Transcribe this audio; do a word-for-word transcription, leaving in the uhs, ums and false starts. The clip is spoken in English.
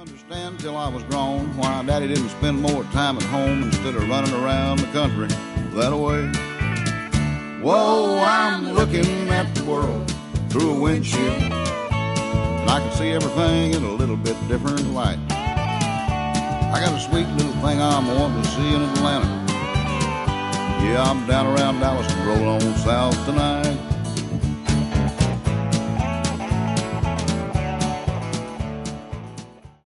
Understand till I was grown why Daddy didn't spend more time at home instead of running around the country that way. Whoa, I'm looking at the world through a windshield, and I can see everything in a little bit different light. I got a sweet little thing I'm wanting to see in Atlanta. Yeah, I'm down around Dallas and rolling on south tonight.